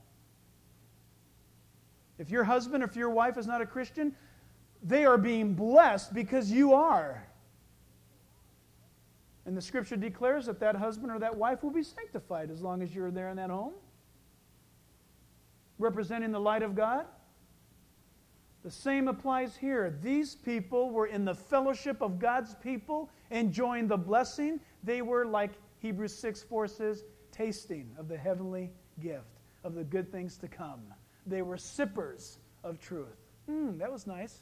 Speaker 1: If your husband or if your wife is not a Christian, they are being blessed because you are. And the Scripture declares that husband or that wife will be sanctified as long as you're there in that home, representing the light of God. The same applies here. These people were in the fellowship of God's people, enjoying the blessing. They were, like Hebrews 6:4 says, tasting of the heavenly gift, of the good things to come. They were sippers of truth. That was nice.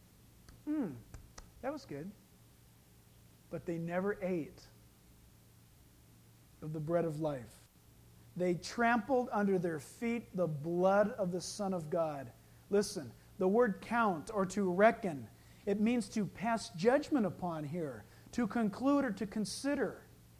Speaker 1: That was good. But they never ate of the bread of life. They trampled under their feet the blood of the Son of God. Listen, the word count or to reckon, it means to pass judgment upon here, to conclude or to consider.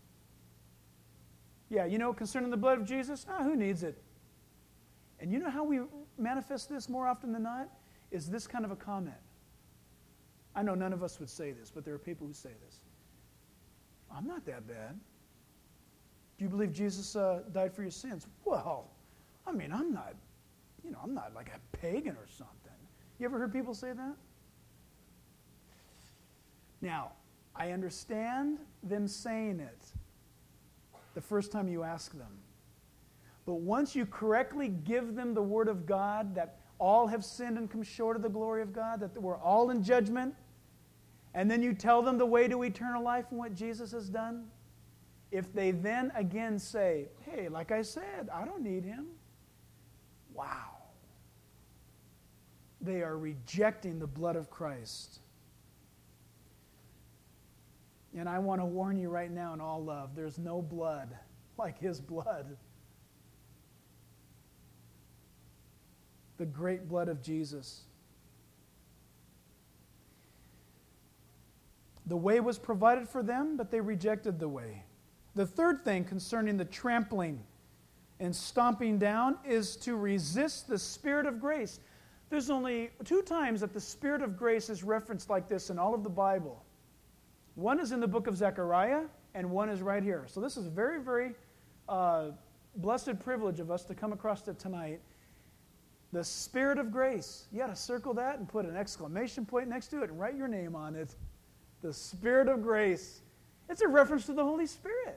Speaker 1: Yeah, concerning the blood of Jesus, who needs it? And you know how we manifest this more often than not? Is this kind of a comment. I know none of us would say this, but there are people who say this. I'm not that bad. Do you believe Jesus died for your sins? Well, I'm not like a pagan or something. You ever heard people say that? Now, I understand them saying it the first time you ask them. But once you correctly give them the Word of God, that all have sinned and come short of the glory of God, that we're all in judgment, and then you tell them the way to eternal life and what Jesus has done, if they then again say, hey, like I said, I don't need Him. Wow. They are rejecting the blood of Christ. And I want to warn you right now in all love, there's no blood like His blood. the great blood of Jesus. The way was provided for them, but they rejected the way. The third thing concerning the trampling and stomping down is to resist the Spirit of grace. There's only 2 times that the Spirit of grace is referenced like this in all of the Bible. One is in the book of Zechariah, and one is right here. So this is a very, very blessed privilege of us to come across it tonight. The Spirit of grace. You got to circle that and put an exclamation point next to it and write your name on it. The Spirit of grace. It's a reference to the Holy Spirit.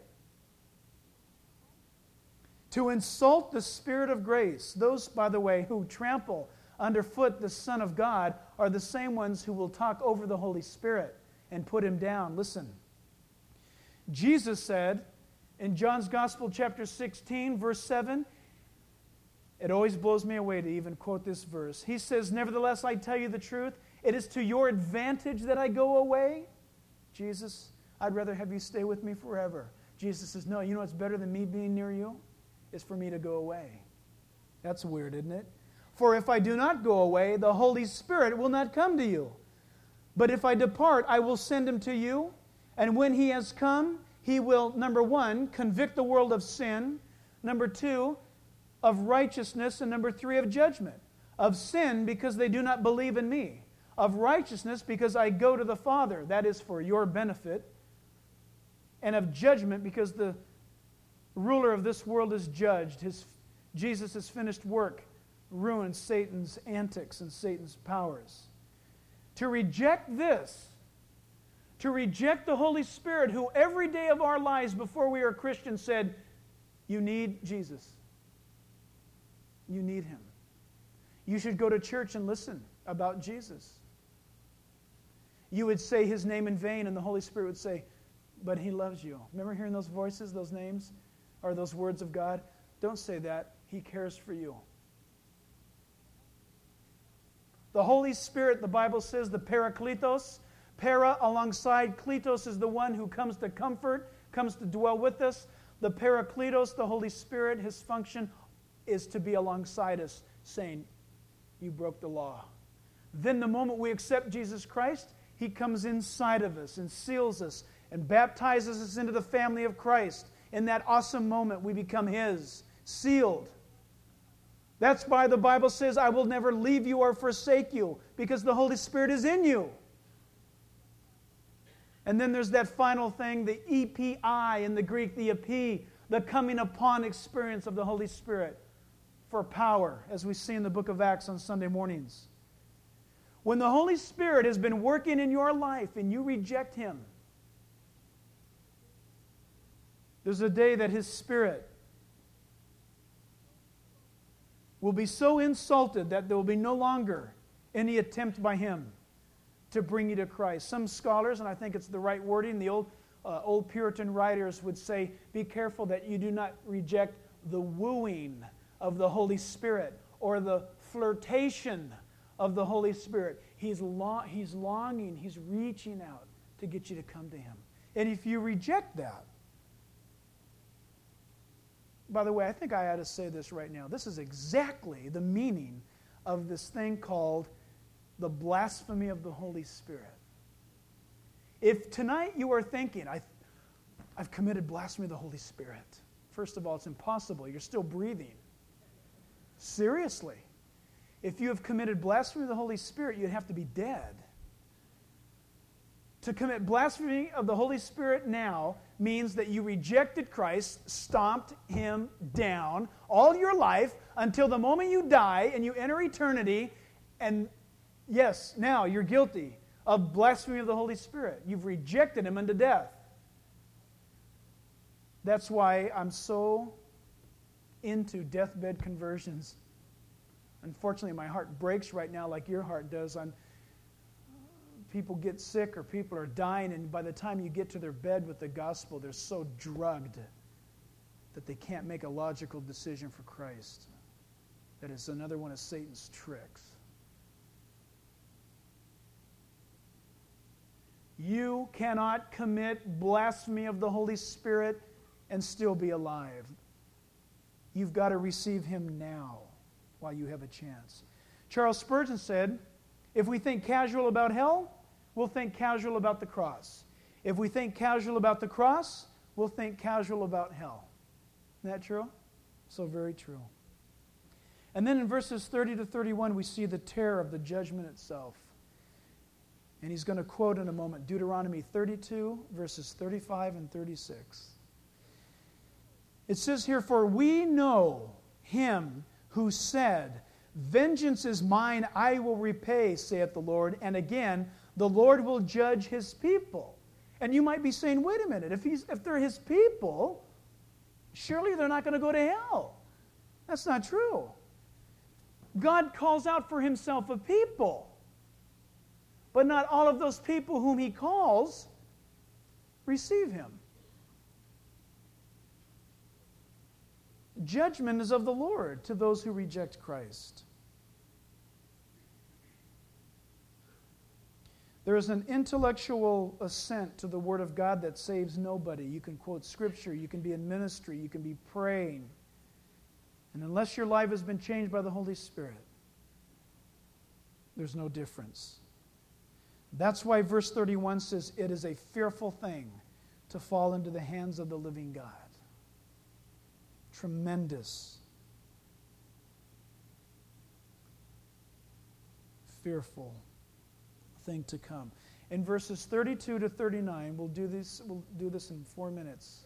Speaker 1: To insult the Spirit of grace. Those, by the way, who trample underfoot the Son of God are the same ones who will talk over the Holy Spirit and put him down. Listen. Jesus said in John's Gospel, chapter 16, verse 7, it always blows me away to even quote this verse. He says, "Nevertheless, I tell you the truth, it is to your advantage that I go away." Jesus, I'd rather have you stay with me forever. Jesus says, no, you know what's better than me being near you? Is for me to go away. That's weird, isn't it? For if I do not go away, the Holy Spirit will not come to you. But if I depart, I will send him to you. And when he has come, he will, number 1, convict the world of sin. Number 2, of righteousness. And number 3, of judgment. Of sin, because they do not believe in me. Of righteousness, because I go to the Father. That is for your benefit. And of judgment, because the ruler of this world is judged. Jesus' finished work ruined Satan's antics and Satan's powers. To reject this, to reject the Holy Spirit, who every day of our lives before we are Christians said, you need Jesus. You need him. You should go to church and listen about Jesus. You would say his name in vain, and the Holy Spirit would say, but he loves you. Remember hearing those voices, those names, or those words of God? Don't say that. He cares for you. The Holy Spirit, the Bible says, the Parakletos. Para alongside, Kletos is the one who comes to comfort, comes to dwell with us. The Parakletos, the Holy Spirit, his function is to be alongside us, saying, you broke the law. Then the moment we accept Jesus Christ, he comes inside of us and seals us and baptizes us into the family of Christ. In that awesome moment, we become his, sealed. That's why the Bible says, I will never leave you or forsake you, because the Holy Spirit is in you. And then there's that final thing, the EPI in the Greek, the epi, the coming upon experience of the Holy Spirit for power, as we see in the book of Acts on Sunday mornings. When the Holy Spirit has been working in your life and you reject him, there's a day that his Spirit will be so insulted that there will be no longer any attempt by him to bring you to Christ. Some scholars, and I think it's the right wording, the old Puritan writers would say, be careful that you do not reject the wooing of the Holy Spirit or the flirtation of the Holy Spirit. He's longing, he's reaching out to get you to come to him. And if you reject that, by the way, I think I ought to say this right now. This is exactly the meaning of this thing called the blasphemy of the Holy Spirit. If tonight you are thinking, I've committed blasphemy of the Holy Spirit. First of all, it's impossible. You're still breathing. Seriously. If you have committed blasphemy of the Holy Spirit, you'd have to be dead. To commit blasphemy of the Holy Spirit now means that you rejected Christ, stomped him down all your life until the moment you die and you enter eternity, and yes, now you're guilty of blasphemy of the Holy Spirit. You've rejected him unto death. That's why I'm so into deathbed conversions. Unfortunately, my heart breaks right now like your heart does. People get sick or people are dying, and by the time you get to their bed with the gospel, they're so drugged that they can't make a logical decision for Christ. That is another one of Satan's tricks. You cannot commit blasphemy of the Holy Spirit and still be alive. You've got to receive him now while you have a chance. Charles Spurgeon said, if we think casual about hell, we'll think casual about the cross. If we think casual about the cross, we'll think casual about hell. Isn't that true? So very true. And then in verses 30 to 31, we see the terror of the judgment itself. And he's going to quote in a moment Deuteronomy 32, verses 35 and 36. It says here, for we know him who said, vengeance is mine, I will repay, saith the Lord. And again, the Lord will judge his people. And you might be saying, wait a minute, if they're his people, surely they're not going to go to hell. That's not true. God calls out for himself a people. But not all of those people whom he calls receive him. Judgment is of the Lord to those who reject Christ. There is an intellectual assent to the Word of God that saves nobody. You can quote Scripture, you can be in ministry, you can be praying. And unless your life has been changed by the Holy Spirit, there's no difference. That's why verse 31 says, it is a fearful thing to fall into the hands of the living God. Tremendous. Fearful thing to come. In verses 32 to 39, we'll do this in 4 minutes.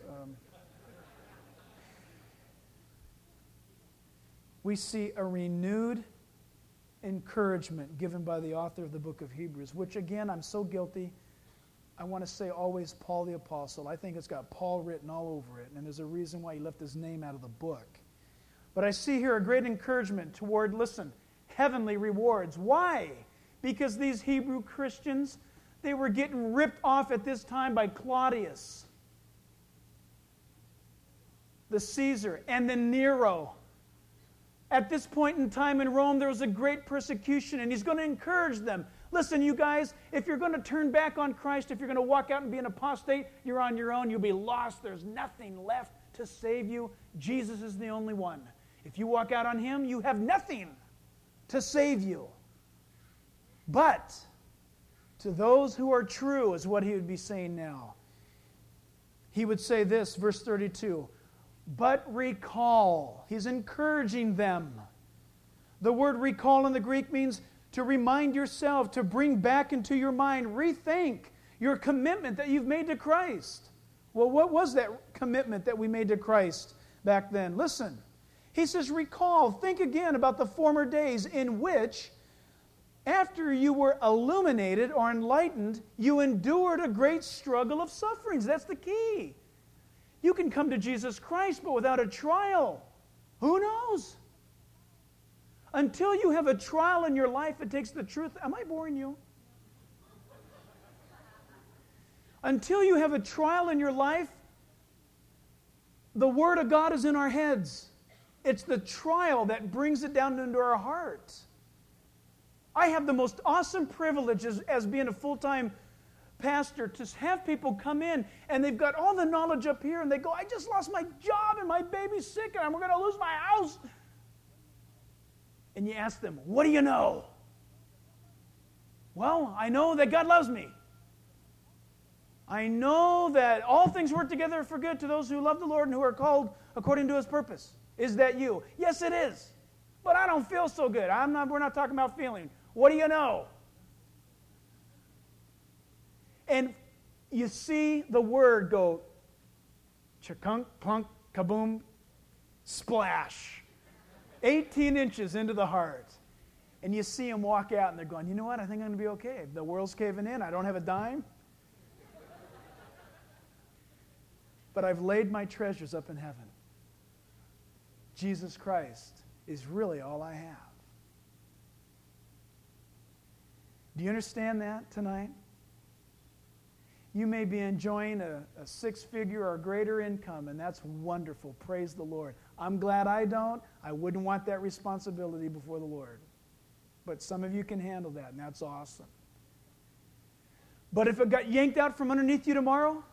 Speaker 1: We see a renewed encouragement given by the author of the book of Hebrews, which again, I'm so guilty. I want to say always Paul the Apostle. I think it's got Paul written all over it, and there's a reason why he left his name out of the book. But I see here a great encouragement toward, listen, heavenly rewards. Why? Because these Hebrew Christians, they were getting ripped off at this time by Claudius, the Caesar, and then Nero. At this point in time in Rome, there was a great persecution, and he's going to encourage them. Listen, you guys, if you're going to turn back on Christ, if you're going to walk out and be an apostate, you're on your own. You'll be lost. There's nothing left to save you. Jesus is the only one. If you walk out on him, you have nothing to save you. But to those who are true is what he would be saying now. He would say this, verse 32, but recall. He's encouraging them. The word recall in the Greek means to remind yourself, to bring back into your mind, rethink your commitment that you've made to Christ. Well, what was that commitment that we made to Christ back then? Listen, he says, recall, think again about the former days in which, after you were illuminated or enlightened, you endured a great struggle of sufferings. That's the key. You can come to Jesus Christ, but without a trial, who knows? Until you have a trial in your life, it takes the truth. Am I boring you? Until you have a trial in your life, the Word of God is in our heads. It's the trial that brings it down into our heart. I have the most awesome privilege as being a full-time pastor to have people come in and they've got all the knowledge up here and they go, I just lost my job and my baby's sick and we're going to lose my house. And you ask them, what do you know? Well, I know that God loves me. I know that all things work together for good to those who love the Lord and who are called according to his purpose. Is that you? Yes, it is. But I don't feel so good. We're not talking about feeling. What do you know? And you see the word go chakunk, plunk, kaboom, splash. 18 inches into the heart. And you see them walk out and they're going, you know what, I think I'm going to be okay. The world's caving in. I don't have a dime. But I've laid my treasures up in heaven. Jesus Christ is really all I have. Do you understand that tonight? You may be enjoying a six-figure or greater income, and that's wonderful. Praise the Lord. I'm glad I don't. I wouldn't want that responsibility before the Lord. But some of you can handle that, and that's awesome. But if it got yanked out from underneath you tomorrow,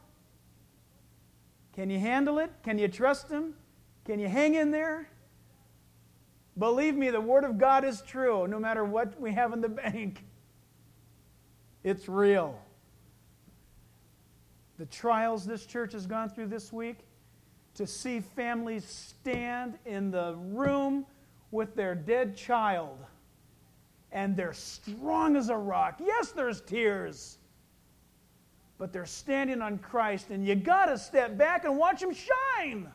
Speaker 1: can you handle it? Can you trust Him? Can you hang in there? Believe me, the Word of God is true, no matter what we have in the bank. It's real. The trials this church has gone through this week, to see families stand in the room with their dead child, and they're strong as a rock. Yes, there's tears, but they're standing on Christ, and you got to step back and watch them shine.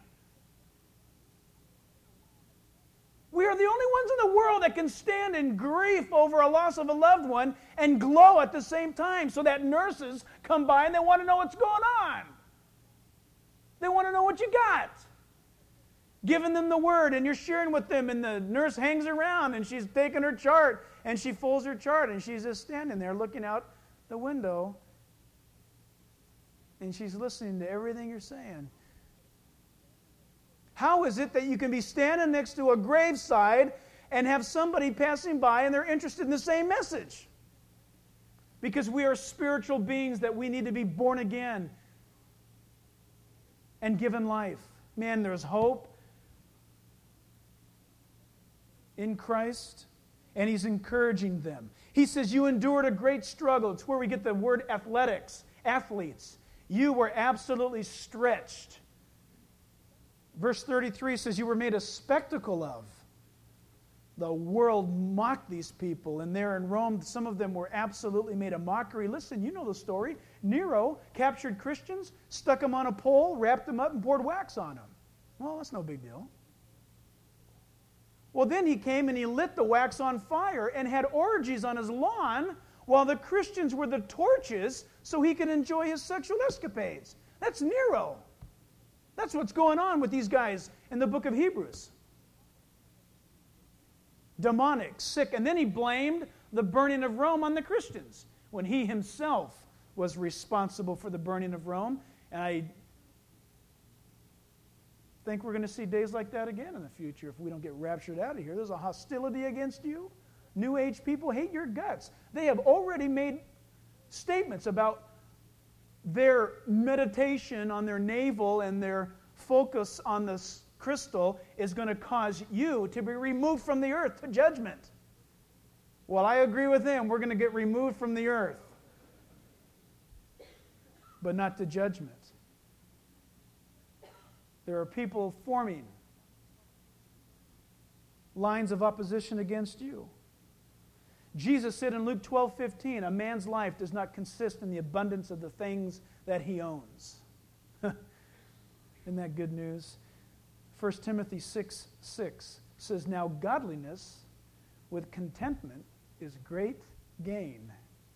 Speaker 1: We are the only ones in the world that can stand in grief over a loss of a loved one and glow at the same time, so that nurses come by and they want to know what's going on. They want to know what you got. Giving them the word, and you're sharing with them, and the nurse hangs around, and she's taking her chart, and she folds her chart, and she's just standing there looking out the window, and she's listening to everything you're saying. How is it that you can be standing next to a graveside and have somebody passing by and they're interested in the same message? Because we are spiritual beings that we need to be born again and given life. Man, there's hope in Christ, and He's encouraging them. He says, you endured a great struggle. It's where we get the word athletics, athletes. You were absolutely stretched. Verse 33 says, you were made a spectacle of. The world mocked these people, and there in Rome, some of them were absolutely made a mockery. Listen, you know the story. Nero captured Christians, stuck them on a pole, wrapped them up, and poured wax on them. Well, that's no big deal. Well, then he came and he lit the wax on fire and had orgies on his lawn while the Christians were the torches so he could enjoy his sexual escapades. That's Nero. That's what's going on with these guys in the book of Hebrews. Demonic, sick. And then he blamed the burning of Rome on the Christians when he himself was responsible for the burning of Rome. And I think we're going to see days like that again in the future if we don't get raptured out of here. There's a hostility against you. New Age people hate your guts. They have already made statements about their meditation on their navel and their focus on this crystal is going to cause you to be removed from the earth to judgment. Well, I agree with them. We're going to get removed from the earth, but not to judgment. There are people forming lines of opposition against you. Jesus said in Luke 12:15, a man's life does not consist in the abundance of the things that he owns. Isn't that good news? 1 Timothy 6:6 says, now godliness with contentment is great gain.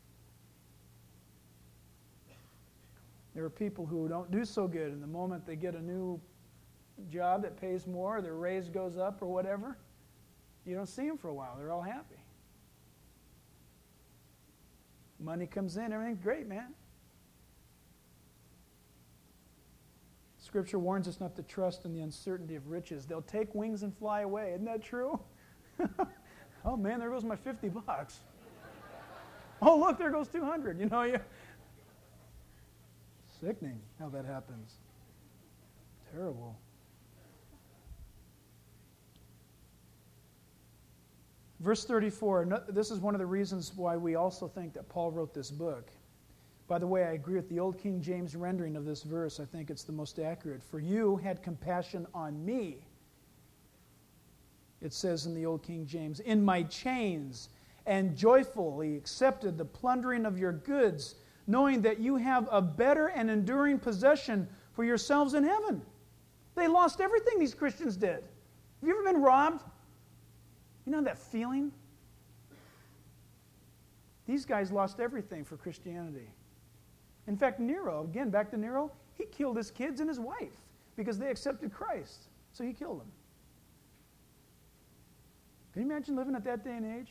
Speaker 1: There are people who don't do so good, and the moment they get a new job that pays more, their raise goes up or whatever, you don't see them for a while. They're all happy. Money comes in, everything's great, man. Scripture warns us not to trust in the uncertainty of riches. They'll take wings and fly away. Isn't that true? Oh, man, there goes my $50. Oh, look, there goes 200. You know, sickening how that happens. Terrible. Verse 34, this is one of the reasons why we also think that Paul wrote this book. By the way, I agree with the old King James rendering of this verse. I think it's the most accurate. For you had compassion on me. It says in the old King James, in my chains, and joyfully accepted the plundering of your goods, knowing that you have a better and enduring possession for yourselves in heaven. They lost everything, these Christians did. Have you ever been robbed? You know that feeling? These guys lost everything for Christianity. In fact, Nero, again, back to Nero, he killed his kids and his wife because they accepted Christ. So he killed them. Can you imagine living at that day and age?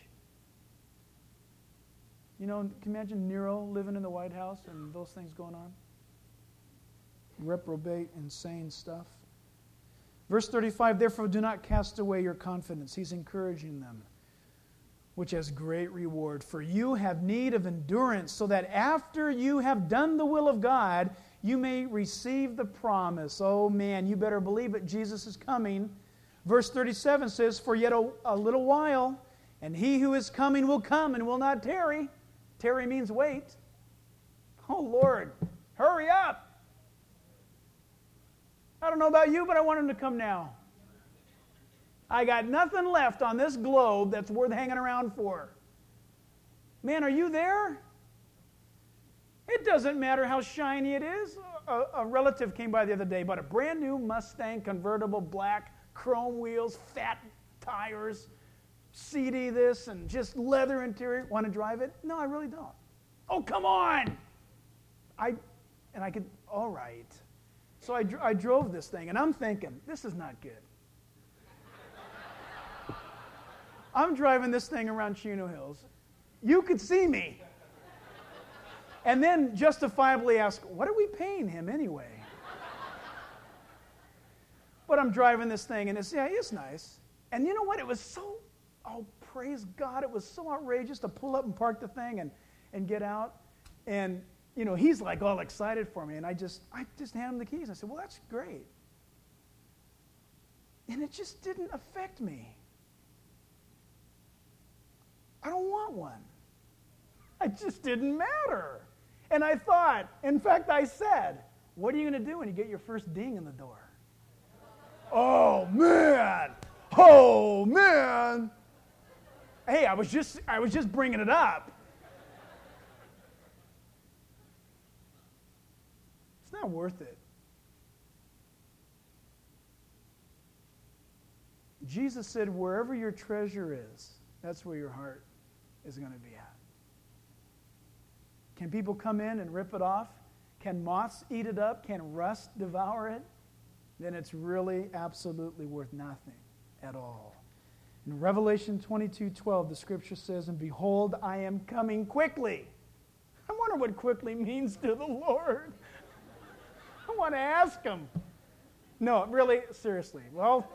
Speaker 1: You know, can you imagine Nero living in the White House and those things going on? Reprobate, insane stuff. Verse 35, therefore do not cast away your confidence. He's encouraging them, which has great reward. For you have need of endurance, so that after you have done the will of God, you may receive the promise. Oh man, you better believe it. Jesus is coming. Verse 37 says, "For yet a little while, and he who is coming will come and will not tarry." Tarry means wait. Oh, Lord, hurry up. I don't know about you, but I want him to come now. I got nothing left on this globe that's worth hanging around for. Man, are you there? It doesn't matter how shiny it is. A relative came by the other day, bought a brand new Mustang convertible, black, chrome wheels, fat tires, seedy this, and just leather interior. Want to drive it? No, I really don't. Oh, come on! All right. So I drove this thing, and I'm thinking, this is not good. I'm driving this thing around Chino Hills. You could see me. And then justifiably ask, what are we paying him anyway? But I'm driving this thing, and it's nice. And you know what? It was so, praise God, it was so outrageous to pull up and park the thing and get out. And, he's like all excited for me. And I just handed him the keys. I said, well, that's great. And it just didn't affect me. I don't want one. It just didn't matter. And I thought, in fact, I said, what are you going to do when you get your first ding in the door? Oh, man. Oh, man. Hey, I was just bringing it up. It's not worth it. Jesus said, wherever your treasure is, that's where your heart is going to be at. Can people come in and rip it off? Can moths eat it up? Can rust devour it? Then it's really absolutely worth nothing at all. In Revelation 22:12, the scripture says, "And behold, I am coming quickly." I wonder what quickly means to the Lord. I want to ask him. No, really, seriously. Well,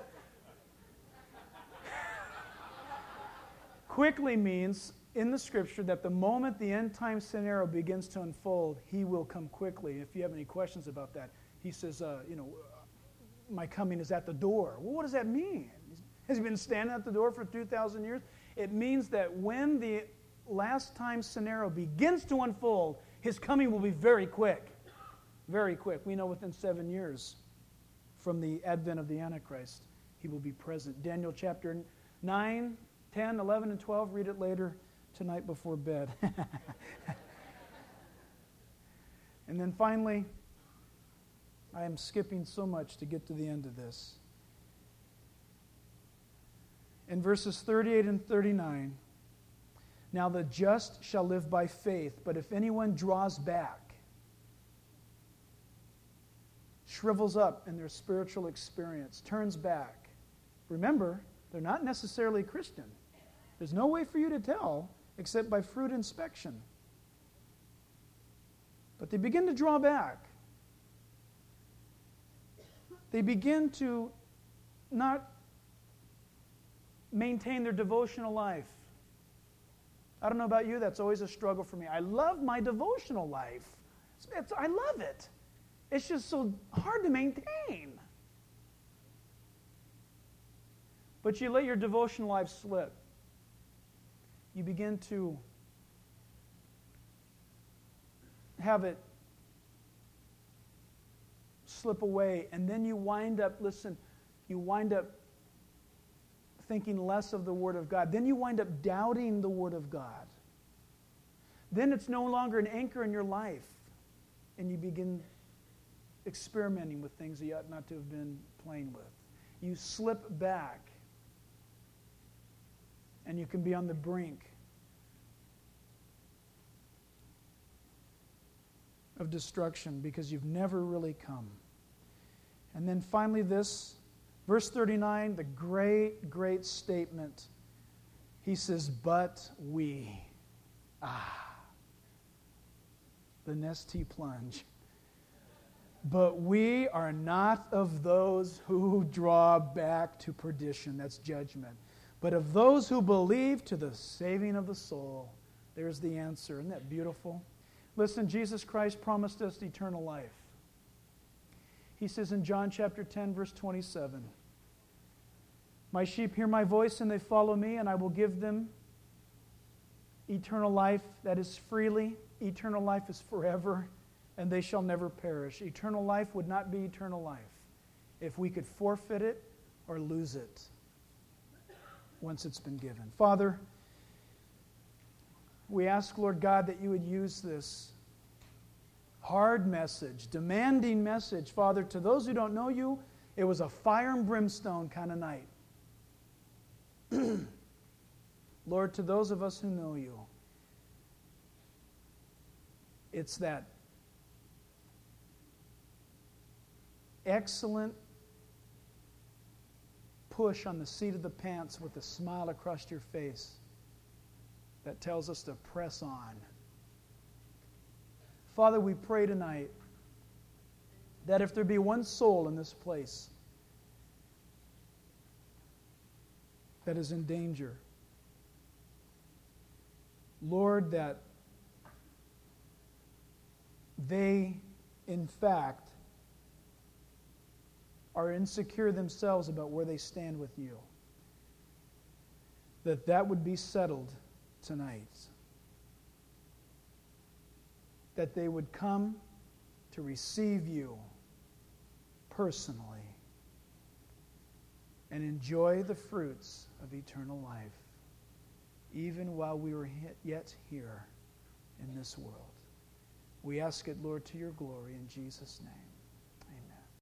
Speaker 1: quickly means in the scripture that the moment the end time scenario begins to unfold, he will come quickly. If you have any questions about that, he says, my coming is at the door. Well, what does that mean? Has he been standing at the door for 2,000 years? It means that when the last time scenario begins to unfold, his coming will be very quick. Very quick. We know within 7 years from the advent of the Antichrist, he will be present. Daniel chapter 9, 10, 11, and 12. Read it later tonight before bed. And then finally, I am skipping so much to get to the end of this. In verses 38 and 39, "Now the just shall live by faith, but if anyone draws back, shrivels up in their spiritual experience, turns back." Remember, they're not necessarily Christian. There's no way for you to tell except by fruit inspection. But they begin to draw back. They begin to not maintain their devotional life. I don't know about you, that's always a struggle for me. I love my devotional life. I love it. It's just so hard to maintain. But you let your devotional life slip. You begin to have it slip away, and then you wind up thinking less of the Word of God. Then you wind up doubting the Word of God. Then it's no longer an anchor in your life, and you begin experimenting with things that you ought not to have been playing with. You slip back, and you can be on the brink of destruction because you've never really come. And then finally this, verse 39, the great, great statement. He says, "But we." The Nestea plunge. "But we are not of those who draw back to perdition," that's judgment, "but of those who believe to the saving of the soul." There's the answer. Isn't that beautiful? Listen, Jesus Christ promised us eternal life. He says in John chapter 10, verse 27, My sheep hear my voice and they follow me, and I will give them eternal life that is freely. Eternal life is forever, and they shall never perish. Eternal life would not be eternal life if we could forfeit it or lose it once it's been given. Father, we ask, Lord God, that you would use this hard message, demanding message. Father, to those who don't know you, it was a fire and brimstone kind of night. Lord, to those of us who know you, it's that excellent push on the seat of the pants with a smile across your face that tells us to press on. Father, we pray tonight that if there be one soul in this place that is in danger, Lord, that they, in fact, are insecure themselves about where they stand with you, that would be settled tonight. That they would come to receive you personally and enjoy the fruits of eternal life, even while we were yet here in this world. We ask it, Lord, to your glory in Jesus' name.